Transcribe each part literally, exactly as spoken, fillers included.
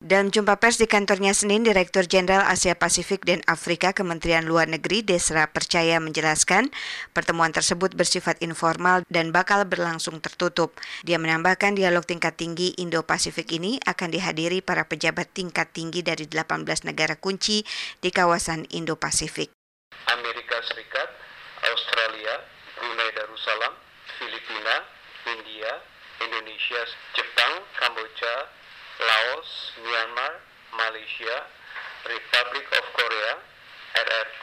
Dalam jumpa pers di kantornya Senin, Direktur Jenderal Asia Pasifik dan Afrika Kementerian Luar Negeri Desra Percaya menjelaskan pertemuan tersebut bersifat informal dan bakal berlangsung tertutup. Dia menambahkan dialog tingkat tinggi Indo-Pasifik ini akan dihadiri para pejabat tingkat tinggi dari delapan belas negara kunci di kawasan Indo-Pasifik. Amerika Serikat, Australia, Brunei Darussalam, Filipina, India, Indonesia, Jepang, Kamboja, Laos, Myanmar, Malaysia, Republic of Korea, R R T,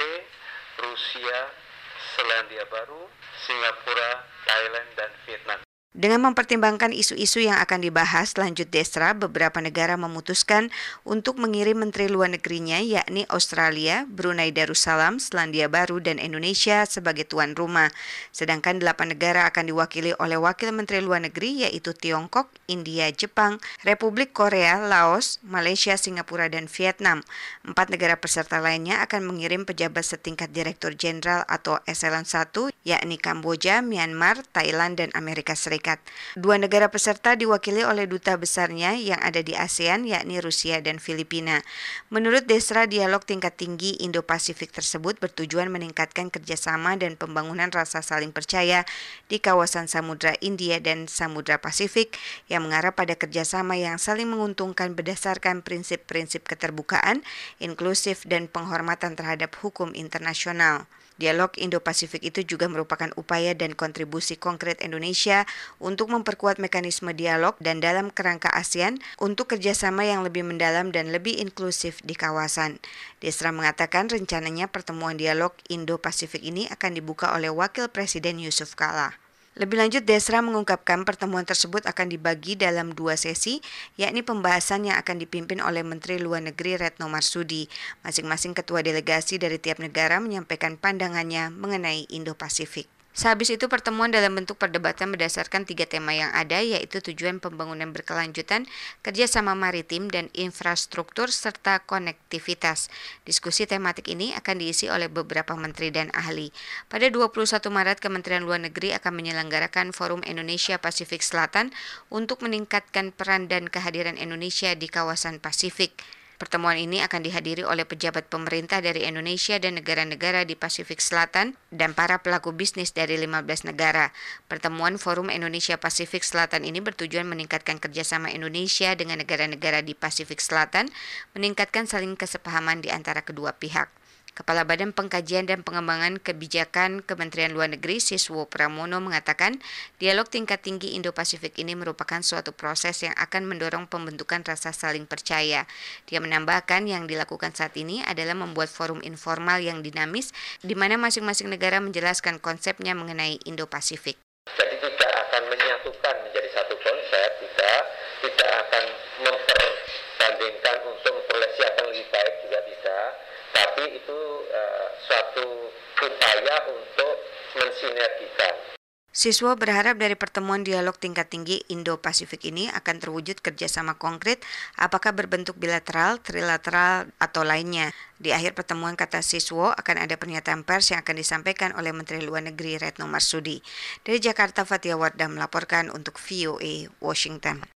Rusia, Selandia Baru, Singapura, Thailand, dan Vietnam. Dengan mempertimbangkan isu-isu yang akan dibahas, lanjut Desra, beberapa negara memutuskan untuk mengirim menteri luar negerinya, yakni Australia, Brunei Darussalam, Selandia Baru, dan Indonesia sebagai tuan rumah. Sedangkan delapan negara akan diwakili oleh wakil menteri luar negeri, yaitu Tiongkok, India, Jepang, Republik Korea, Laos, Malaysia, Singapura, dan Vietnam. Empat negara peserta lainnya akan mengirim pejabat setingkat Direktur Jenderal atau Eselon satu, yakni Kamboja, Myanmar, Thailand, dan Amerika Serikat. Dua negara peserta diwakili oleh duta besarnya yang ada di ASEAN, yakni Rusia dan Filipina. Menurut Desra, dialog tingkat tinggi Indo-Pasifik tersebut bertujuan meningkatkan kerjasama dan pembangunan rasa saling percaya di kawasan Samudra India dan Samudra Pasifik yang mengarah pada kerjasama yang saling menguntungkan berdasarkan prinsip-prinsip keterbukaan, inklusif, dan penghormatan terhadap hukum internasional. Dialog Indo-Pasifik itu juga merupakan upaya dan kontribusi konkret Indonesia untuk memperkuat mekanisme dialog dan dalam kerangka ASEAN untuk kerjasama yang lebih mendalam dan lebih inklusif di kawasan. Desra mengatakan rencananya pertemuan dialog Indo-Pasifik ini akan dibuka oleh Wakil Presiden Yusuf Kala. Lebih lanjut, Desra mengungkapkan pertemuan tersebut akan dibagi dalam dua sesi, yakni pembahasan yang akan dipimpin oleh Menteri Luar Negeri Retno Marsudi. Masing-masing ketua delegasi dari tiap negara menyampaikan pandangannya mengenai Indo-Pasifik. Sehabis itu pertemuan dalam bentuk perdebatan berdasarkan tiga tema yang ada, yaitu tujuan pembangunan berkelanjutan, kerjasama maritim, dan infrastruktur, serta konektivitas. Diskusi tematik ini akan diisi oleh beberapa menteri dan ahli. Pada dua puluh satu Maret, Kementerian Luar Negeri akan menyelenggarakan Forum Indonesia Pasifik Selatan untuk meningkatkan peran dan kehadiran Indonesia di kawasan Pasifik. Pertemuan ini akan dihadiri oleh pejabat pemerintah dari Indonesia dan negara-negara di Pasifik Selatan dan para pelaku bisnis dari lima belas negara. Pertemuan Forum Indonesia Pasifik Selatan ini bertujuan meningkatkan kerjasama Indonesia dengan negara-negara di Pasifik Selatan, meningkatkan saling kesepahaman di antara kedua pihak. Kepala Badan Pengkajian dan Pengembangan Kebijakan Kementerian Luar Negeri Siswo Pramono mengatakan dialog tingkat tinggi Indo-Pasifik ini merupakan suatu proses yang akan mendorong pembentukan rasa saling percaya. Dia menambahkan yang dilakukan saat ini adalah membuat forum informal yang dinamis di mana masing-masing negara menjelaskan konsepnya mengenai Indo-Pasifik. Jadi tidak akan menyatukan menjadi satu konsep, tidak, tidak akan memperbandingkan untuk memperoleh siapa yang lebih baik juga tidak. Tapi itu uh, suatu upaya untuk mensinergikan. Siswa berharap dari pertemuan dialog tingkat tinggi Indo-Pasifik ini akan terwujud kerjasama konkret, apakah berbentuk bilateral, trilateral, atau lainnya. Di akhir pertemuan, kata Siswo, akan ada pernyataan pers yang akan disampaikan oleh Menteri Luar Negeri Retno Marsudi. Dari Jakarta, Fatia Wardah melaporkan untuk V O A Washington.